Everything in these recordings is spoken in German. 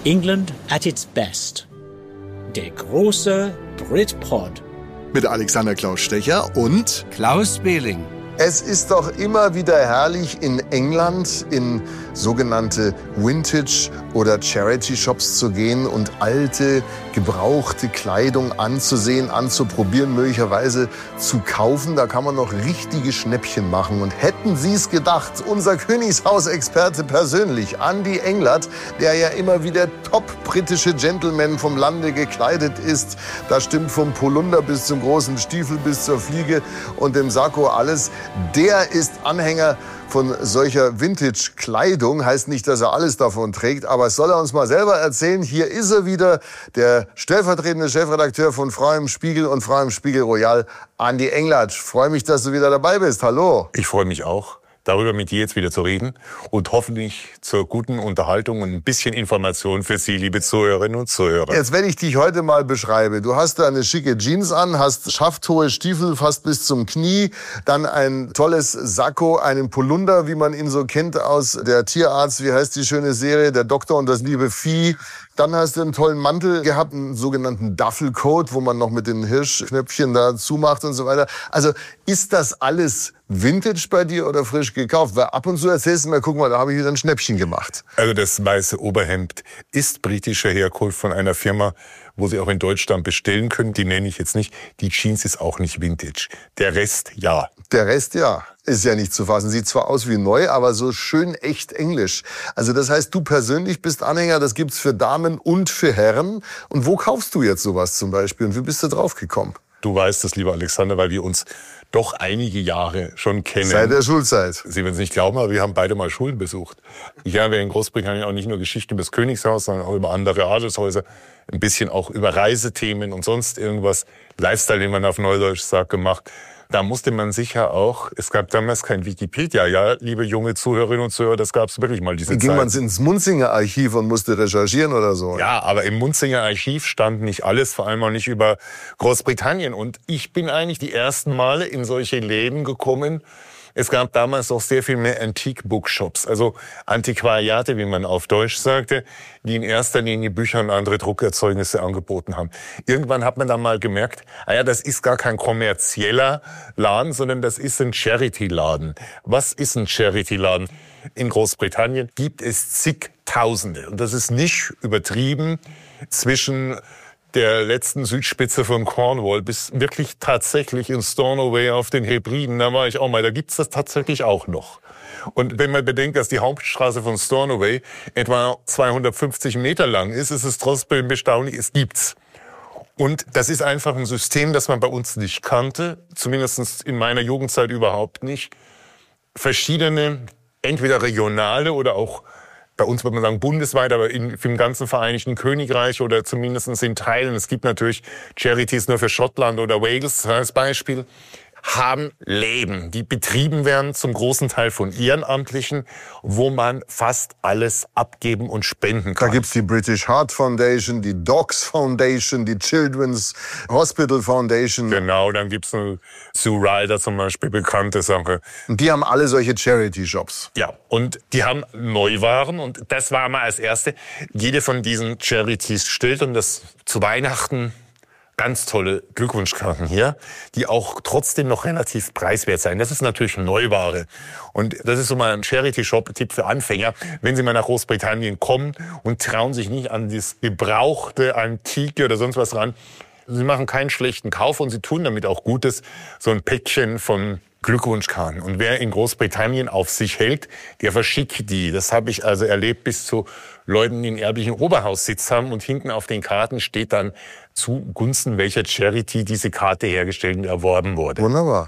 England at its best. Der große Britpod. Mit Alexander Klaus Stecher und Klaus Behling. Es ist doch immer wieder herrlich, in England in sogenannte Vintage- oder Charity-Shops zu gehen und alte, gebrauchte Kleidung anzusehen, anzuprobieren, möglicherweise zu kaufen. Da kann man noch richtige Schnäppchen machen. Und hätten Sie es gedacht, unser Königshausexperte persönlich, Andy Englert, der ja immer wieder top-britische Gentleman vom Lande gekleidet ist, da stimmt vom Polunder bis zum großen Stiefel bis zur Fliege und dem Sakko alles, der ist Anhänger von solcher Vintage-Kleidung. Heißt nicht, dass er alles davon trägt, aber es soll er uns mal selber erzählen. Hier ist er wieder, der stellvertretende Chefredakteur von Frau im Spiegel und Frau im Spiegel Royal, Andy Englert. Freue mich, dass du wieder dabei bist. Hallo. Ich freue mich auch, darüber mit dir jetzt wieder zu reden und hoffentlich zur guten Unterhaltung und ein bisschen Information für Sie, liebe Zuhörerinnen und Zuhörer. Jetzt, wenn ich dich heute mal beschreibe, du hast da eine schicke Jeans an, hast schafthohe Stiefel fast bis zum Knie, dann ein tolles Sakko, einen Polunder, wie man ihn so kennt aus der Tierarzt, wie heißt die schöne Serie, der Doktor und das liebe Vieh. Dann hast du einen tollen Mantel gehabt, einen sogenannten Duffelcoat, wo man noch mit den Hirschknöpfchen da zumacht und so weiter. Also ist das alles Vintage bei dir oder frisch gekauft? Weil ab und zu erzählst du mir, guck mal, da habe ich wieder ein Schnäppchen gemacht. Also das weiße Oberhemd ist britischer Herkunft von einer Firma, wo Sie auch in Deutschland bestellen können. Die nenne ich jetzt nicht. Die Jeans ist auch nicht Vintage. Der Rest, ja. Der Rest, ja. Ist ja nicht zu fassen. Sieht zwar aus wie neu, aber so schön echt englisch. Also das heißt, du persönlich bist Anhänger, das gibt's für Damen und für Herren. Und wo kaufst du jetzt sowas zum Beispiel? Und wie bist du drauf gekommen? Du weißt das, lieber Alexander, weil wir uns doch einige Jahre schon kennen. Seit der Schulzeit. Sie werden es nicht glauben, aber wir haben beide mal Schulen besucht. Ich habe in Großbritannien auch nicht nur Geschichte über das Königshaus, sondern auch über andere Adelshäuser. Ein bisschen auch über Reisethemen und sonst irgendwas. Lifestyle, den man auf Neudeutsch sagt, gemacht. Da musste man sicher auch, es gab damals kein Wikipedia, ja, liebe junge Zuhörerinnen und Zuhörer, das gab es wirklich mal diese Zeit. Ging man ins Munzinger Archiv und musste recherchieren oder so? Ja, aber im Munzinger Archiv stand nicht alles, vor allem auch nicht über Großbritannien. Und ich bin eigentlich die ersten Male in solche Läden gekommen. Es gab damals auch sehr viel mehr Antique-Bookshops, also Antiquariate, wie man auf Deutsch sagte, die in erster Linie Bücher und andere Druckerzeugnisse angeboten haben. Irgendwann hat man dann mal gemerkt, das ist gar kein kommerzieller Laden, sondern das ist ein Charity-Laden. Was ist ein Charity-Laden? In Großbritannien gibt es zigtausende, und das ist nicht übertrieben, zwischen der letzten Südspitze von Cornwall bis wirklich tatsächlich in Stornoway auf den Hebriden. Da war ich auch mal, da gibt's das tatsächlich auch noch. Und wenn man bedenkt, dass die Hauptstraße von Stornoway etwa 250 Meter lang ist, ist es trotzdem erstaunlich, es gibt's. Und das ist einfach ein System, das man bei uns nicht kannte, zumindest in meiner Jugendzeit überhaupt nicht. Verschiedene, entweder regionale oder auch bei uns würde man sagen bundesweit, aber im ganzen Vereinigten Königreich oder zumindest in Teilen. Es gibt natürlich Charities nur für Schottland oder Wales als Beispiel. Haben Läden, die betrieben werden zum großen Teil von Ehrenamtlichen, wo man fast alles abgeben und spenden kann. Da gibt's die British Heart Foundation, die Dogs Foundation, die Children's Hospital Foundation. Genau, dann gibt's eine Sue Ryder zum Beispiel, bekannte Sache. Und die haben alle solche Charity-Shops. Ja, und die haben Neuwaren und das war mal als erste. Jede von diesen Charities stellt und das zu Weihnachten ganz tolle Glückwunschkarten hier, die auch trotzdem noch relativ preiswert sein. Das ist natürlich Neuware. Und das ist so mal ein Charity-Shop-Tipp für Anfänger. Wenn Sie mal nach Großbritannien kommen und trauen sich nicht an das gebrauchte, Antike oder sonst was ran, Sie machen keinen schlechten Kauf und Sie tun damit auch Gutes. So ein Päckchen von Glückwunschkarten. Und wer in Großbritannien auf sich hält, der verschickt die. Das habe ich also erlebt bis zu Leuten, die einen erblichen Oberhaussitz haben und hinten auf den Karten steht dann zugunsten welcher Charity diese Karte hergestellt und erworben wurde. Wunderbar.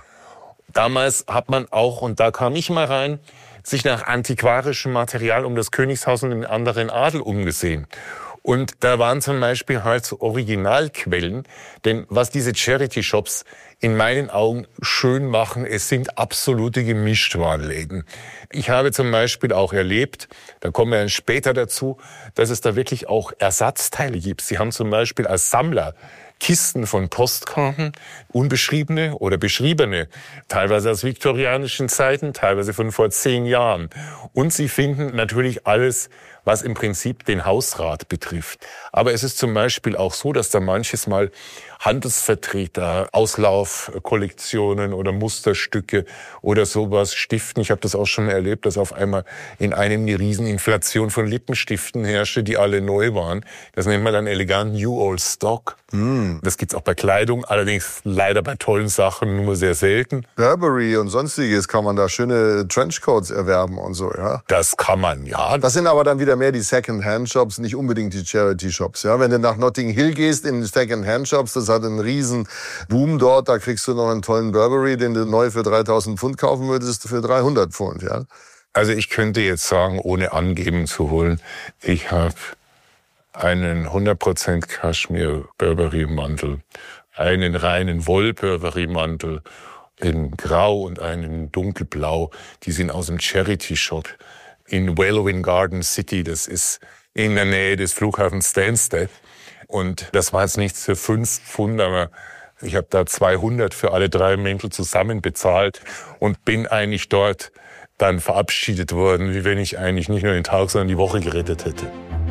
Damals hat man auch, und da kam ich mal rein, sich nach antiquarischem Material um das Königshaus und den anderen Adel umgesehen. Und da waren zum Beispiel halt so Originalquellen, denn was diese Charity-Shops in meinen Augen schön machen. Es sind absolute Gemischtwarenläden. Ich habe zum Beispiel auch erlebt, da kommen wir dann später dazu, dass es da wirklich auch Ersatzteile gibt. Sie haben zum Beispiel als Sammler Kisten von Postkarten, unbeschriebene oder beschriebene, teilweise aus viktorianischen Zeiten, teilweise von vor 10 Jahren. Und Sie finden natürlich alles, was im Prinzip den Hausrat betrifft. Aber es ist zum Beispiel auch so, dass da manches Mal Handelsvertreter Auslaufkollektionen oder Musterstücke oder sowas stiften. Ich habe das auch schon erlebt, dass auf einmal in einem eine Rieseninflation von Lippenstiften herrschte, die alle neu waren. Das nennt man dann elegant New Old Stock. Das gibt's auch bei Kleidung, allerdings leider bei tollen Sachen nur sehr selten. Burberry und sonstiges kann man da schöne Trenchcoats erwerben und so, ja? Das kann man, ja. Das sind aber dann wieder mehr die Second-Hand-Shops, nicht unbedingt die Charity-Shops. Ja? Wenn du nach Notting Hill gehst in Second-Hand-Shops, das hat einen riesen Boom dort, da kriegst du noch einen tollen Burberry, den du neu für 3.000 Pfund kaufen würdest, für 300 Pfund. Ja? Also ich könnte jetzt sagen, ohne angeben zu wollen, ich habe einen 100% Kaschmir-Burberry-Mantel, einen reinen Woll-Burberry-Mantel in Grau und einen in Dunkelblau. Die sind aus dem Charity-Shop in Wellwyn Garden City. Das ist in der Nähe des Flughafens Stansted. Und das war jetzt nichts für 5 Pfund, aber ich habe da 200 für alle 3 Mäntel zusammen bezahlt und bin eigentlich dort dann verabschiedet worden, wie wenn ich eigentlich nicht nur den Tag, sondern die Woche gerettet hätte.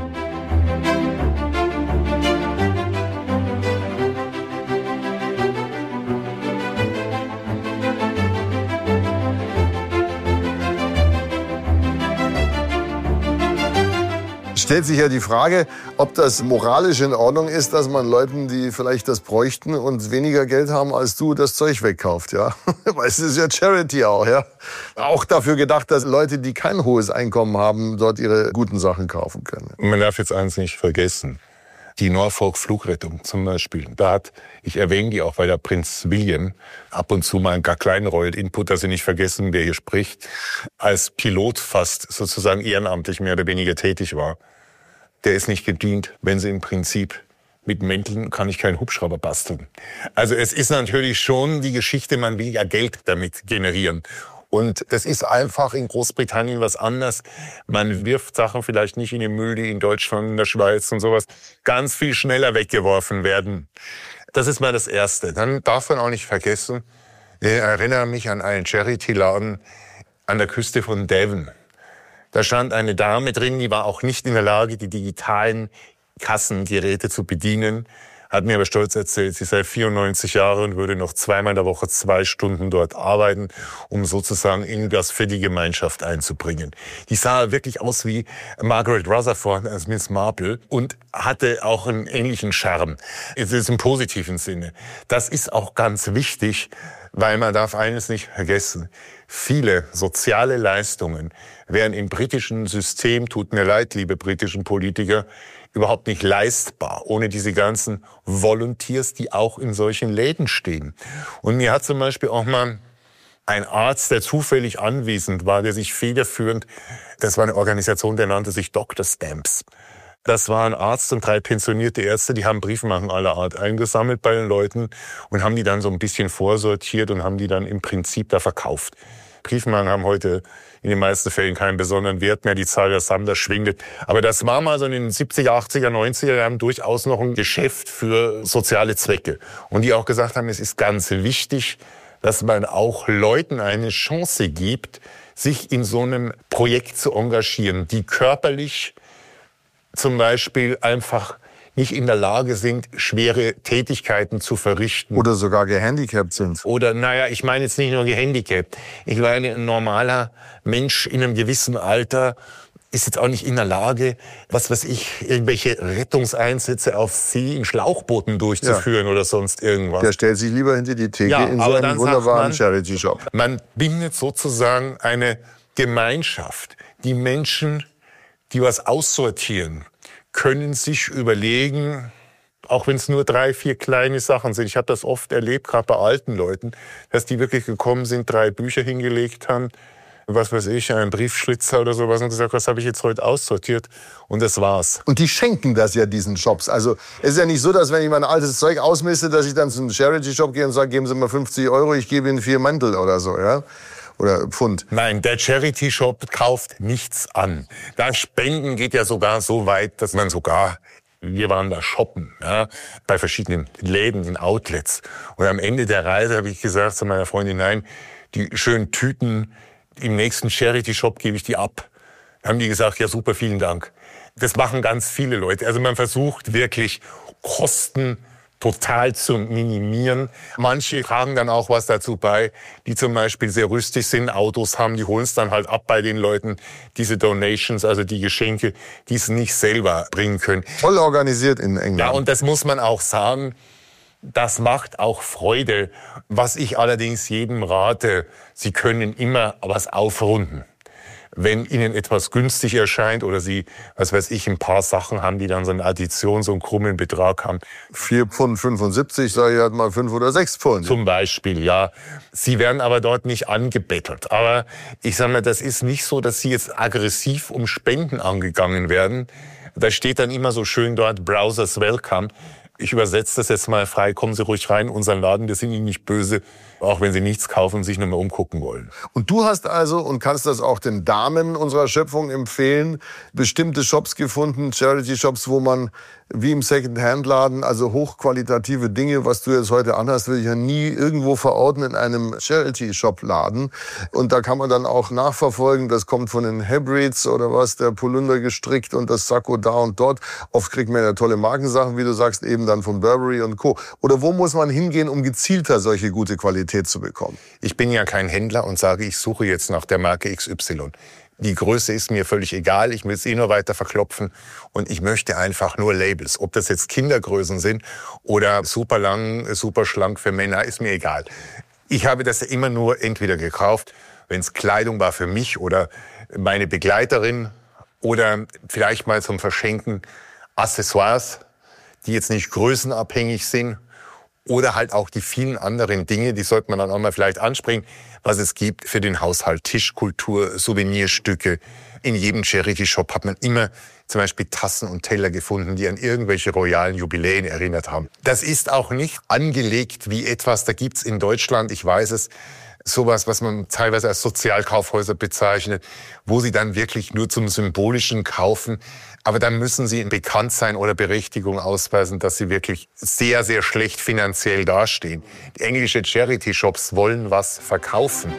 Stellt sich ja die Frage, ob das moralisch in Ordnung ist, dass man Leuten, die vielleicht das bräuchten und weniger Geld haben als du, das Zeug wegkauft, ja. Weil es ist ja Charity auch, ja. Auch dafür gedacht, dass Leute, die kein hohes Einkommen haben, dort ihre guten Sachen kaufen können. Man darf jetzt eins nicht vergessen. Die Norfolk Flugrettung zum Beispiel. Ich erwähne die auch, weil der Prinz William ab und zu mal einen gar kleinen Royal Input, dass Sie nicht vergessen, wer hier spricht, als Pilot fast sozusagen ehrenamtlich mehr oder weniger tätig war. Der ist nicht gedient, wenn Sie im Prinzip mit Mänteln kann ich keinen Hubschrauber basteln. Also es ist natürlich schon die Geschichte, man will ja Geld damit generieren. Und das ist einfach in Großbritannien was anderes. Man wirft Sachen vielleicht nicht in den Müll, die in Deutschland, in der Schweiz und sowas ganz viel schneller weggeworfen werden. Das ist mal das Erste. Dann darf man auch nicht vergessen, ich erinnere mich an einen Charity-Laden an der Küste von Devon. Da stand eine Dame drin, die war auch nicht in der Lage, die digitalen Kassengeräte zu bedienen. Hat mir aber stolz erzählt, sie sei 94 Jahre und würde noch 2-mal in der Woche 2 Stunden dort arbeiten, um sozusagen irgendwas für die Gemeinschaft einzubringen. Die sah wirklich aus wie Margaret Rutherford als Miss Marple und hatte auch einen ähnlichen Charme. Es ist im positiven Sinne. Das ist auch ganz wichtig, weil man darf eines nicht vergessen. Viele soziale Leistungen wären im britischen System, tut mir leid, liebe britischen Politiker, überhaupt nicht leistbar, ohne diese ganzen Volunteers, die auch in solchen Läden stehen. Und mir hat zum Beispiel auch mal ein Arzt, der zufällig anwesend war, der sich federführend, das war eine Organisation, der nannte sich Dr. Stamps. Das war ein Arzt und 3 pensionierte Ärzte, die haben Briefmarken aller Art eingesammelt bei den Leuten und haben die dann so ein bisschen vorsortiert und haben die dann im Prinzip da verkauft. Briefmarken haben heute in den meisten Fällen keinen besonderen Wert mehr. Die Zahl der Sammler schwindet. Aber das war mal so in den 70er, 80er, 90er Jahren durchaus noch ein Geschäft für soziale Zwecke. Und die auch gesagt haben, es ist ganz wichtig, dass man auch Leuten eine Chance gibt, sich in so einem Projekt zu engagieren, die körperlich zum Beispiel einfach nicht in der Lage sind, schwere Tätigkeiten zu verrichten. Oder sogar gehandicapt sind. Oder, ich meine jetzt nicht nur gehandicapt. Ich meine, ein normaler Mensch in einem gewissen Alter ist jetzt auch nicht in der Lage, irgendwelche Rettungseinsätze auf See in Schlauchbooten durchzuführen oder sonst irgendwas. Der stellt sich lieber hinter die Theke in so einem wunderbaren Charity-Shop. Man bindet sozusagen eine Gemeinschaft. Die Menschen, die was aussortieren, können sich überlegen, auch wenn es nur 3, 4 kleine Sachen sind. Ich habe das oft erlebt, gerade bei alten Leuten, dass die wirklich gekommen sind, 3 Bücher hingelegt haben, was weiß ich, einen Briefschlitzer oder sowas und gesagt, was habe ich jetzt heute aussortiert? Und das war's. Und die schenken das ja diesen Shops. Also es ist ja nicht so, dass wenn ich mein altes Zeug ausmiste, dass ich dann zum Charity-Shop gehe und sage, geben Sie mal 50 €, ich gebe Ihnen 4 Mantel oder so, ja? Oder Pfund. Nein, der Charity-Shop kauft nichts an. Das Spenden geht ja sogar so weit, dass man sogar, wir waren da shoppen, ja, bei verschiedenen Läden in Outlets. Und am Ende der Reise habe ich gesagt zu meiner Freundin, nein, die schönen Tüten im nächsten Charity-Shop gebe ich die ab. Da haben die gesagt, ja super, vielen Dank. Das machen ganz viele Leute. Also man versucht wirklich Kosten total zu minimieren. Manche tragen dann auch was dazu bei, die zum Beispiel sehr rüstig sind, Autos haben, die holen es dann halt ab bei den Leuten, diese Donations, also die Geschenke, die es nicht selber bringen können. Voll organisiert in England. Ja, und das muss man auch sagen, das macht auch Freude. Was ich allerdings jedem rate, Sie können immer was aufrunden. Wenn Ihnen etwas günstig erscheint oder Sie, was weiß ich, ein paar Sachen haben, die dann so eine Addition, so einen krummen Betrag haben. 4,75 £, sage ich halt mal 5 oder 6 Pfund. Zum Beispiel, ja. Sie werden aber dort nicht angebettelt. Aber ich sage mal, das ist nicht so, dass Sie jetzt aggressiv um Spenden angegangen werden. Da steht dann immer so schön dort, Browsers Welcome. Ich übersetze das jetzt mal frei, kommen Sie ruhig rein in unseren Laden, wir sind Ihnen nicht böse, auch wenn Sie nichts kaufen und sich nur mal umgucken wollen. Und du hast also, und kannst das auch den Damen unserer Schöpfung empfehlen, bestimmte Shops gefunden, Charity-Shops, wo man wie im Second-Hand-Laden, also hochqualitative Dinge, was du jetzt heute anhast, würde ich ja nie irgendwo verorten in einem Charity-Shop-Laden. Und da kann man dann auch nachverfolgen, das kommt von den Hebrides oder was, der Polunder gestrickt und das Sakko da und dort. Oft kriegt man ja tolle Markensachen, wie du sagst, eben dann von Burberry und Co. Oder wo muss man hingehen, um gezielter solche gute Qualität zu bekommen? Ich bin ja kein Händler und sage, ich suche jetzt nach der Marke XY. Die Größe ist mir völlig egal, ich will es nur weiter verklopfen und ich möchte einfach nur Labels. Ob das jetzt Kindergrößen sind oder super lang, super schlank für Männer, ist mir egal. Ich habe das immer nur entweder gekauft, wenn es Kleidung war für mich oder meine Begleiterin oder vielleicht mal zum Verschenken Accessoires, die jetzt nicht größenabhängig sind. Oder halt auch die vielen anderen Dinge, die sollte man dann auch mal vielleicht ansprechen, was es gibt für den Haushalt. Tischkultur, Souvenirstücke. In jedem Charity-Shop hat man immer zum Beispiel Tassen und Teller gefunden, die an irgendwelche royalen Jubiläen erinnert haben. Das ist auch nicht angelegt wie etwas, da gibt's in Deutschland, ich weiß es, sowas, was man teilweise als Sozialkaufhäuser bezeichnet, wo sie dann wirklich nur zum Symbolischen kaufen. Aber dann müssen sie bekannt sein oder Berechtigung ausweisen, dass sie wirklich sehr, sehr schlecht finanziell dastehen. Die englische Charity-Shops wollen was verkaufen.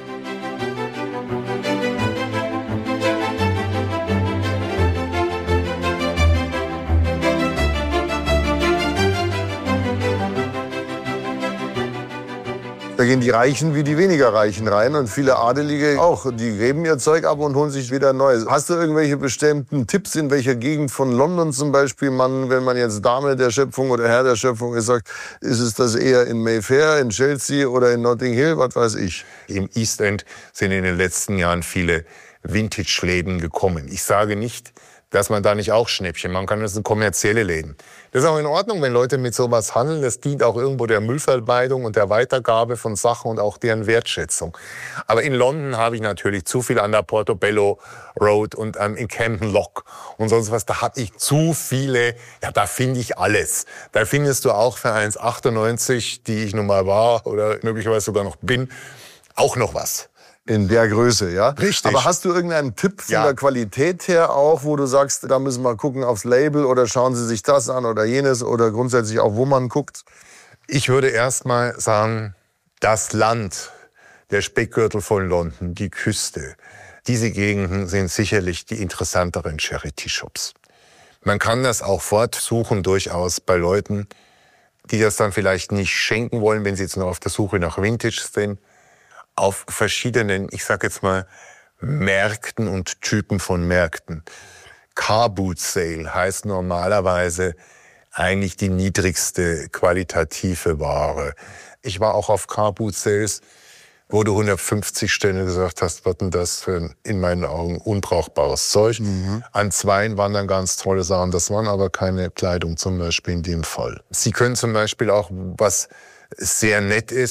Da gehen die Reichen wie die weniger Reichen rein und viele Adelige auch. Die geben ihr Zeug ab und holen sich wieder Neues. Hast du irgendwelche bestimmten Tipps, in welcher Gegend von London zum Beispiel wenn man jetzt Dame der Schöpfung oder Herr der Schöpfung ist, sagt, ist es das eher in Mayfair, in Chelsea oder in Notting Hill, was weiß ich? Im East End sind in den letzten Jahren viele Vintage-Läden gekommen. Ich sage nicht, dass man da nicht auch Schnäppchen machen kann. Das sind kommerzielle Läden. Das ist auch in Ordnung, wenn Leute mit sowas handeln. Das dient auch irgendwo der Müllvermeidung und der Weitergabe von Sachen und auch deren Wertschätzung. Aber in London habe ich natürlich zu viel an der Portobello Road und in Camden Lock und sonst was. Da habe ich zu viele, ja, da finde ich alles. Da findest du auch für 1,98, die ich nun mal war oder möglicherweise sogar noch bin, auch noch was. In der Größe, ja? Richtig. Aber hast du irgendeinen Tipp von der Qualität her auch, wo du sagst, da müssen wir gucken aufs Label oder schauen Sie sich das an oder jenes oder grundsätzlich auch, wo man guckt? Ich würde erst mal sagen, das Land, der Speckgürtel von London, die Küste, diese Gegenden sind sicherlich die interessanteren Charity-Shops. Man kann das auch fortsuchen durchaus bei Leuten, die das dann vielleicht nicht schenken wollen, wenn sie jetzt noch auf der Suche nach Vintage sind, auf verschiedenen, ich sag jetzt mal, Märkten und Typen von Märkten. Car Boot Sale heißt normalerweise eigentlich die niedrigste qualitative Ware. Ich war auch auf Car Boot Sales, wo du 150 Stände gesagt hast, was denn das für in meinen Augen unbrauchbares Zeug. An zweien waren dann ganz tolle Sachen. Das waren aber keine Kleidung zum Beispiel in dem Fall. Sie können zum Beispiel auch, was sehr nett ist,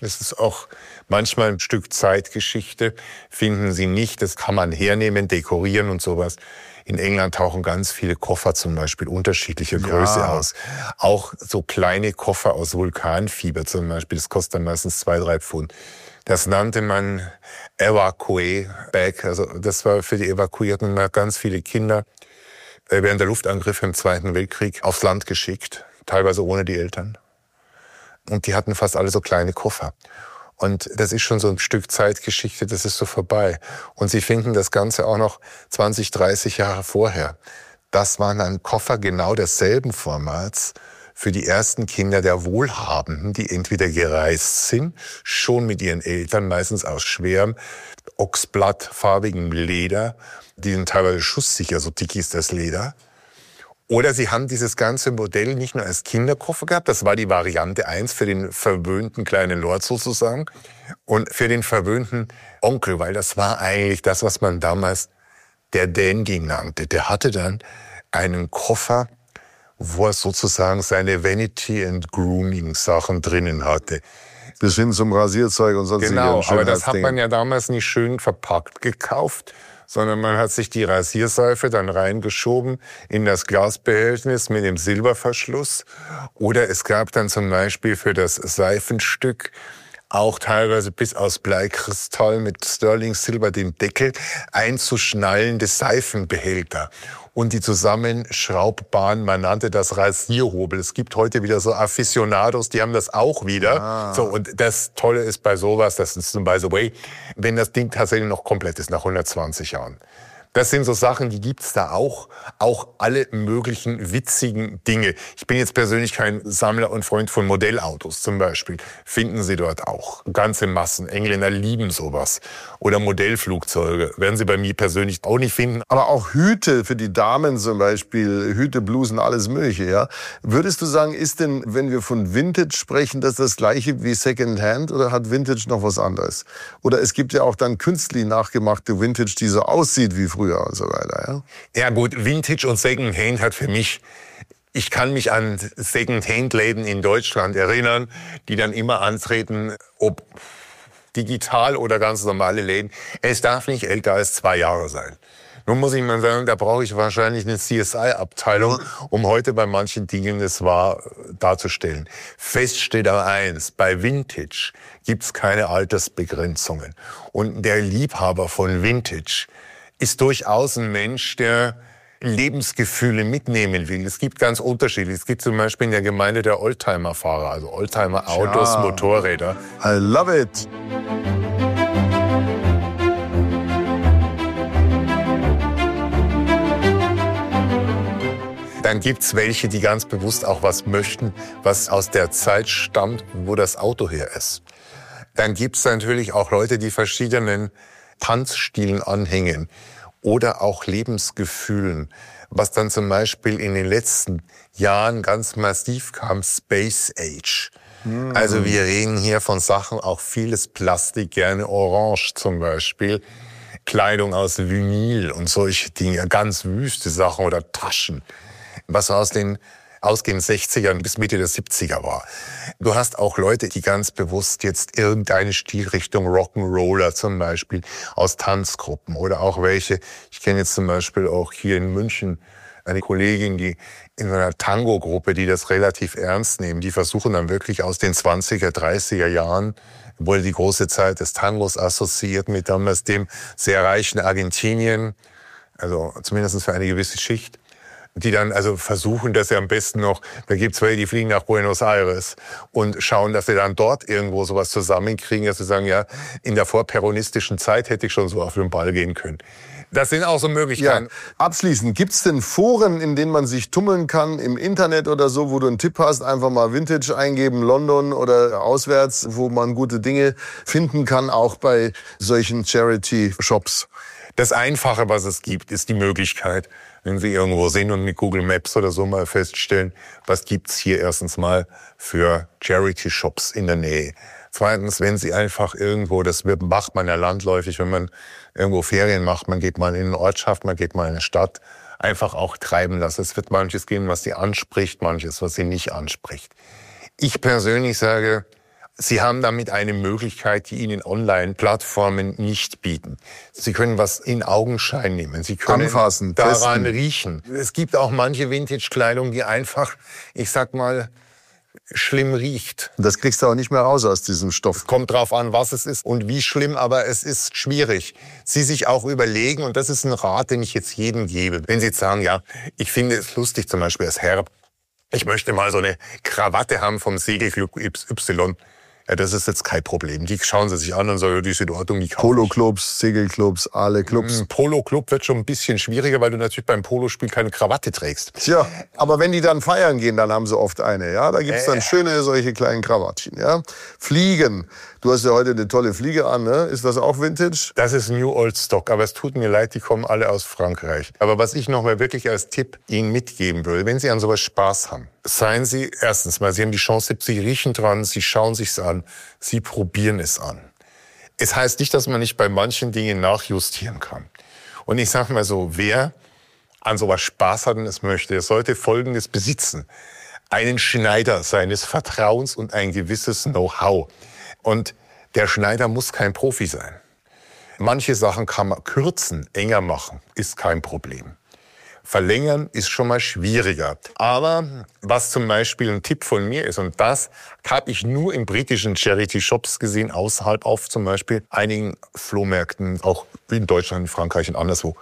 Es ist auch manchmal ein Stück Zeitgeschichte, finden Sie nicht. Das kann man hernehmen, dekorieren und sowas. In England tauchen ganz viele Koffer zum Beispiel unterschiedlicher Größe aus. Auch so kleine Koffer aus Vulkanfieber zum Beispiel, das kostet dann meistens 2-3 Pfund. Das nannte man Evacuee Bag. Also das war für die Evakuierten ganz viele Kinder während der Luftangriffe im Zweiten Weltkrieg aufs Land geschickt, teilweise ohne die Eltern. Und die hatten fast alle so kleine Koffer. Und das ist schon so ein Stück Zeitgeschichte, das ist so vorbei. Und sie finden das Ganze auch noch 20, 30 Jahre vorher. Das waren dann Koffer genau desselben Formats für die ersten Kinder der Wohlhabenden, die entweder gereist sind, schon mit ihren Eltern, meistens aus schwerem, ochsblattfarbigem Leder. Die sind teilweise schusssicher, so dick ist das Leder. Oder sie haben dieses ganze Modell nicht nur als Kinderkoffer gehabt, das war die Variante 1 für den verwöhnten kleinen Lord sozusagen und für den verwöhnten Onkel, weil das war eigentlich das, was man damals der Dandy nannte. Der hatte dann einen Koffer, wo er sozusagen seine Vanity and Grooming Sachen drinnen hatte. Bis hin zum Rasierzeug und sonst. Genau, aber das hat man ja damals nicht schön verpackt gekauft, sondern man hat sich die Rasierseife dann reingeschoben in das Glasbehältnis mit dem Silberverschluss. Oder es gab dann zum Beispiel für das Seifenstück auch teilweise bis aus Bleikristall mit Sterling Silber den Deckel einzuschnallende Seifenbehälter. Und die zusammenschraubbaren, man nannte das Rasierhobel. Es gibt heute wieder so Aficionados, die haben das auch wieder. So, und das Tolle ist bei sowas, das ist by the way, wenn das Ding tatsächlich noch komplett ist, nach 120 Jahren. Das sind so Sachen, die gibt's da auch alle möglichen witzigen Dinge. Ich bin jetzt persönlich kein Sammler und Freund von Modellautos zum Beispiel. Finden Sie dort auch ganze Massen. Engländer lieben sowas. Oder Modellflugzeuge. Werden Sie bei mir persönlich auch nicht finden. Aber auch Hüte für die Damen zum Beispiel, Hüte, Blusen, alles Mögliche, ja. Würdest du sagen, ist denn, wenn wir von Vintage sprechen, das Gleiche wie Secondhand oder hat Vintage noch was anderes? Oder es gibt ja auch dann künstlich nachgemachte Vintage, die so aussieht wie früher und so weiter, ja? Ja gut, Vintage und Secondhand hat für mich, ich kann mich an Secondhand-Läden in Deutschland erinnern, die dann immer antreten, ob digital oder ganz normale Läden. Es darf nicht älter als 2 Jahre sein. Nun muss ich mal sagen, da brauche ich wahrscheinlich eine CSI-Abteilung, um heute bei manchen Dingen das wahr darzustellen. Fest steht aber eins, bei Vintage gibt's keine Altersbegrenzungen. Und der Liebhaber von Vintage ist durchaus ein Mensch, der Lebensgefühle mitnehmen will. Es gibt ganz unterschiedlich. Es gibt zum Beispiel in der Gemeinde der Oldtimer-Fahrer, also Oldtimer-Autos, Motorräder. I love it. Dann gibt's welche, die ganz bewusst auch was möchten, was aus der Zeit stammt, wo das Auto her ist. Dann gibt's natürlich auch Leute, die verschiedenen Tanzstilen anhängen oder auch Lebensgefühlen, was dann zum Beispiel in den letzten Jahren ganz massiv kam, Space Age. Also wir reden hier von Sachen, auch vieles Plastik, gerne orange zum Beispiel, Kleidung aus Vinyl und solche Dinge, ganz wüste Sachen oder Taschen, was aus den ausgehend 60ern bis Mitte der 70er war. Du hast auch Leute, die ganz bewusst jetzt irgendeine Stilrichtung, Rock'n'Roller zum Beispiel, aus Tanzgruppen oder auch welche, ich kenne jetzt zum Beispiel auch hier in München eine Kollegin, die in einer Tango-Gruppe, die das relativ ernst nehmen, die versuchen dann wirklich aus den 20er, 30er Jahren, wurde die große Zeit des Tangos assoziiert mit damals dem sehr reichen Argentinien, also zumindest für eine gewisse Schicht, die dann also versuchen, dass sie am besten noch, da gibt's welche, die fliegen nach Buenos Aires und schauen, dass sie dann dort irgendwo sowas zusammenkriegen, dass sie sagen, ja, in der vorperonistischen Zeit hätte ich schon so auf den Ball gehen können. Das sind auch so Möglichkeiten. Ja. Abschließend, gibt's denn Foren, in denen man sich tummeln kann, im Internet oder so, wo du einen Tipp hast, einfach mal Vintage eingeben, London oder auswärts, wo man gute Dinge finden kann, auch bei solchen Charity-Shops? Das Einfache, was es gibt, ist die Möglichkeit, wenn Sie irgendwo sind und mit Google Maps oder so mal feststellen, was gibt's hier erstens mal für Charity-Shops in der Nähe. Zweitens, wenn Sie einfach irgendwo, das macht man ja landläufig, wenn man irgendwo Ferien macht, man geht mal in eine Ortschaft, man geht mal in eine Stadt, einfach auch treiben lassen. Es wird manches geben, was Sie anspricht, manches, was Sie nicht anspricht. Ich persönlich sage, Sie haben damit eine Möglichkeit, die Ihnen Online-Plattformen nicht bieten. Sie können was in Augenschein nehmen. Sie können anfassen, daran testen. riechen. Es gibt auch manche Vintage-Kleidung, die einfach, ich sag mal, schlimm riecht. Das kriegst du auch nicht mehr raus aus diesem Stoff. Kommt drauf an, was es ist und wie schlimm, aber es ist schwierig. Sie sich auch überlegen, und das ist ein Rat, den ich jetzt jedem gebe. Wenn Sie jetzt sagen, ja, ich finde es lustig, zum Beispiel als Herr, ich möchte mal so eine Krawatte haben vom Segelclub Y. Ja, das ist jetzt kein Problem. Die schauen Sie sich an und sagen, ja, die ist in Ordnung, die kaufe ich. Polo-Clubs, Segelclubs, alle Clubs. Polo-Club wird schon ein bisschen schwieriger, weil du natürlich beim Polospiel keine Krawatte trägst. Tja, aber wenn die dann feiern gehen, dann haben sie oft eine, ja. Da gibt's dann schöne solche kleinen Krawattchen, ja. Fliegen. Du hast ja heute eine tolle Fliege an, ne? Ist das auch Vintage? Das ist New Old Stock, aber es tut mir leid, die kommen alle aus Frankreich. Aber was ich noch mal wirklich als Tipp Ihnen mitgeben will, wenn Sie an sowas Spaß haben, seien Sie erstens mal, Sie haben die Chance, Sie riechen dran, Sie schauen sich's an, Sie probieren es an. Es heißt nicht, dass man nicht bei manchen Dingen nachjustieren kann. Und ich sage mal so, wer an sowas Spaß hat und es möchte, der sollte Folgendes besitzen: einen Schneider seines Vertrauens und ein gewisses Know-how. Und der Schneider muss kein Profi sein. Manche Sachen kann man kürzen, enger machen, ist kein Problem. Verlängern ist schon mal schwieriger. Aber was zum Beispiel ein Tipp von mir ist, und das habe ich nur in britischen Charity-Shops gesehen, außerhalb auf zum Beispiel einigen Flohmärkten, auch in Deutschland, in Frankreich und anderswo.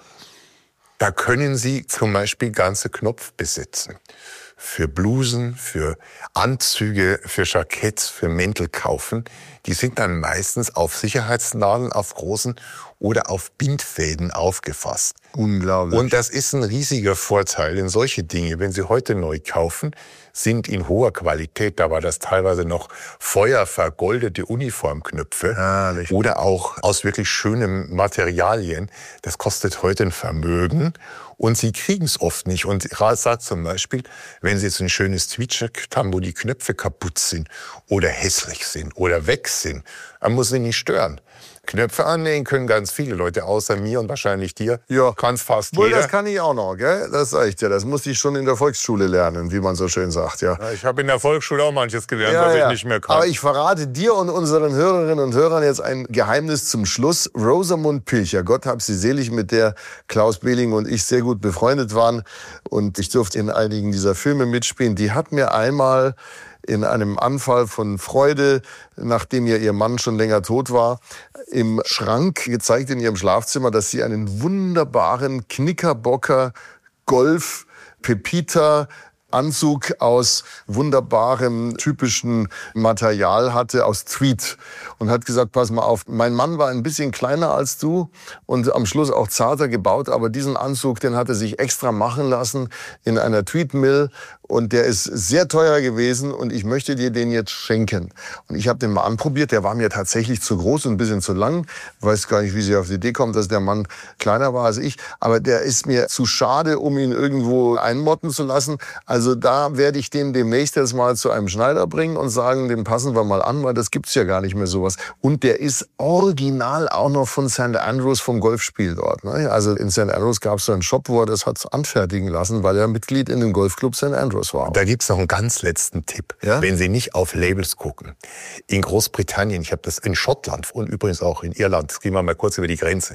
Da können Sie zum Beispiel ganze Knopfbesetzen. Für Blusen, für Anzüge, für Jacketts, für Mäntel kaufen. Die sind dann meistens auf Sicherheitsnadeln, auf großen oder auf Bindfäden aufgefasst. Unglaublich. Und das ist ein riesiger Vorteil, denn solche Dinge, wenn Sie heute neu kaufen, sind in hoher Qualität. Da war das teilweise noch feuervergoldete Uniformknöpfe. Herrlich. Oder auch aus wirklich schönen Materialien. Das kostet heute ein Vermögen. Und Sie kriegen es oft nicht. Und Rat sagt zum Beispiel, wenn Sie jetzt ein schönes Tweetjacket haben, wo die Knöpfe kaputt sind oder hässlich sind oder weg sind, dann muss Sie nicht stören. Knöpfe annähen können ganz viele Leute, außer mir und wahrscheinlich dir. Ja. Kann's fast Wohl, jeder. das kann ich auch noch, gell? Das sag ich dir. Das musste ich schon in der Volksschule lernen, wie man so schön sagt, ja. Ich habe in der Volksschule auch manches gelernt, was ich nicht mehr kann. Aber ich verrate dir und unseren Hörerinnen und Hörern jetzt ein Geheimnis zum Schluss. Rosamund Pilcher, Gott hab sie selig, mit der Klaus Behling und ich sehr gut befreundet waren. Und ich durfte in einigen dieser Filme mitspielen. Die hat mir einmal in einem Anfall von Freude, nachdem ihr Mann schon länger tot war, im Schrank gezeigt in ihrem Schlafzimmer, dass sie einen wunderbaren Knickerbocker Golf Pepita Anzug aus wunderbarem, typischen Material hatte, aus Tweed. Und hat gesagt, pass mal auf, mein Mann war ein bisschen kleiner als du und am Schluss auch zarter gebaut, aber diesen Anzug, den hat er sich extra machen lassen in einer Tweed-Mill und der ist sehr teuer gewesen und ich möchte dir den jetzt schenken. Und ich habe den mal anprobiert, der war mir tatsächlich zu groß und ein bisschen zu lang. Ich weiß gar nicht, wie sie auf die Idee kommt, dass der Mann kleiner war als ich, aber der ist mir zu schade, um ihn irgendwo einmotten zu lassen. Also da werde ich den demnächst jetzt mal zu einem Schneider bringen und sagen, den passen wir mal an, weil das gibt's ja gar nicht mehr sowas. Und der ist original auch noch von St. Andrews, vom Golfspiel dort. Ne? Also in St. Andrews gab's so einen Shop, wo er das hat anfertigen lassen, weil er Mitglied in dem Golfclub St. Andrews war. Da gibt's noch einen ganz letzten Tipp, ja? Wenn Sie nicht auf Labels gucken. In Großbritannien, ich habe das in Schottland und übrigens auch in Irland, das gehen wir mal kurz über die Grenze,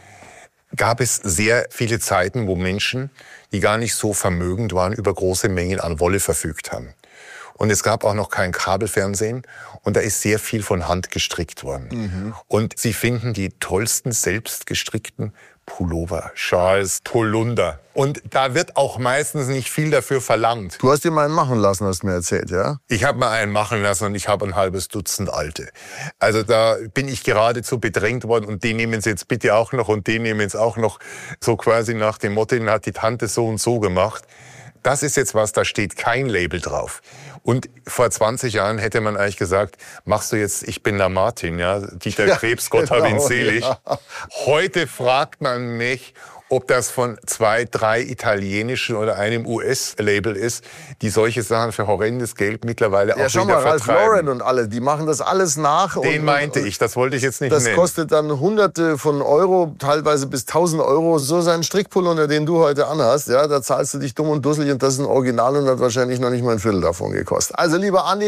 gab es sehr viele Zeiten, wo Menschen, die gar nicht so vermögend waren, über große Mengen an Wolle verfügt haben. Und es gab auch noch kein Kabelfernsehen und da ist sehr viel von Hand gestrickt worden. Mhm. Und Sie finden die tollsten selbst gestrickten Pullover, Schals, Polunder. Und da wird auch meistens nicht viel dafür verlangt. Du hast dir mal einen machen lassen, hast du mir erzählt, ja? Ich habe mal einen machen lassen und ich habe ein halbes Dutzend alte. Also da bin ich geradezu bedrängt worden und den nehmen Sie jetzt bitte auch noch und den nehmen Sie jetzt auch noch. So quasi nach dem Motto, den hat die Tante so und so gemacht. Das ist jetzt was, da steht kein Label drauf. Und vor 20 Jahren hätte man eigentlich gesagt, machst du jetzt, ich bin der Martin, ja, Dieter Krebs, Gott hab ihn selig. Ja. Heute fragt man mich, ob das von 2, 3 italienischen oder einem US-Label ist, die solche Sachen für horrendes Geld mittlerweile auch wieder vertreiben. Ralph Lauren und alle, die machen das alles nach. Den meinte ich, das wollte ich jetzt nicht nennen. Das kostet dann Hunderte von Euro, teilweise bis 1000 Euro. So sein Strickpullover, den du heute anhast, ja, da zahlst du dich dumm und dusselig und das ist ein Original und hat wahrscheinlich noch nicht mal ein Viertel davon gekostet. Also lieber Andi,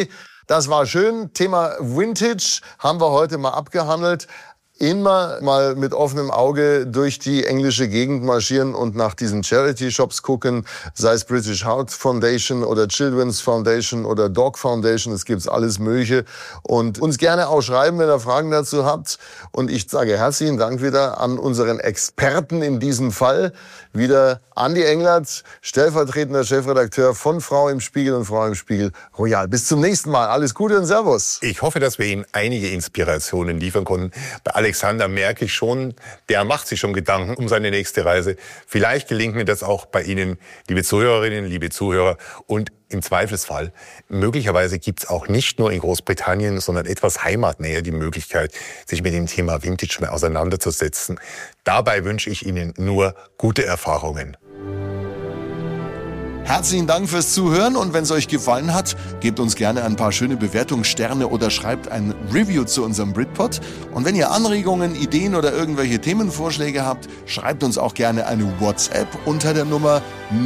Das war schön. Thema Vintage haben wir heute mal abgehandelt. Immer mal mit offenem Auge durch die englische Gegend marschieren und nach diesen Charity-Shops gucken, sei es British Heart Foundation oder Children's Foundation oder Dog Foundation, es gibt alles Mögliche. Und uns gerne auch schreiben, wenn ihr Fragen dazu habt. Und ich sage herzlichen Dank wieder an unseren Experten in diesem Fall, wieder Andi Englert, stellvertretender Chefredakteur von Frau im Spiegel und Frau im Spiegel Royal. Bis zum nächsten Mal. Alles Gute und Servus. Ich hoffe, dass wir Ihnen einige Inspirationen liefern konnten. Bei Alexander merke ich schon, der macht sich schon Gedanken um seine nächste Reise. Vielleicht gelingt mir das auch bei Ihnen, liebe Zuhörerinnen, liebe Zuhörer. Und im Zweifelsfall, möglicherweise gibt's auch nicht nur in Großbritannien, sondern etwas heimatnäher die Möglichkeit, sich mit dem Thema Vintage mehr auseinanderzusetzen. Dabei wünsche ich Ihnen nur gute Erfahrungen. Herzlichen Dank fürs Zuhören und wenn es euch gefallen hat, gebt uns gerne ein paar schöne Bewertungssterne oder schreibt ein Review zu unserem Britpod. Und wenn ihr Anregungen, Ideen oder irgendwelche Themenvorschläge habt, schreibt uns auch gerne eine WhatsApp unter der Nummer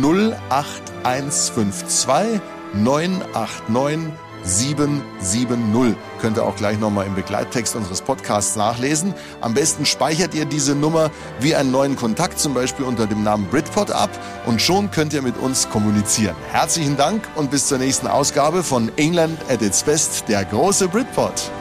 08152 989 770. Könnt ihr auch gleich nochmal im Begleittext unseres Podcasts nachlesen. Am besten speichert ihr diese Nummer wie einen neuen Kontakt, zum Beispiel unter dem Namen Britpod ab und schon könnt ihr mit uns kommunizieren. Herzlichen Dank und bis zur nächsten Ausgabe von England at its Best, der große Britpod.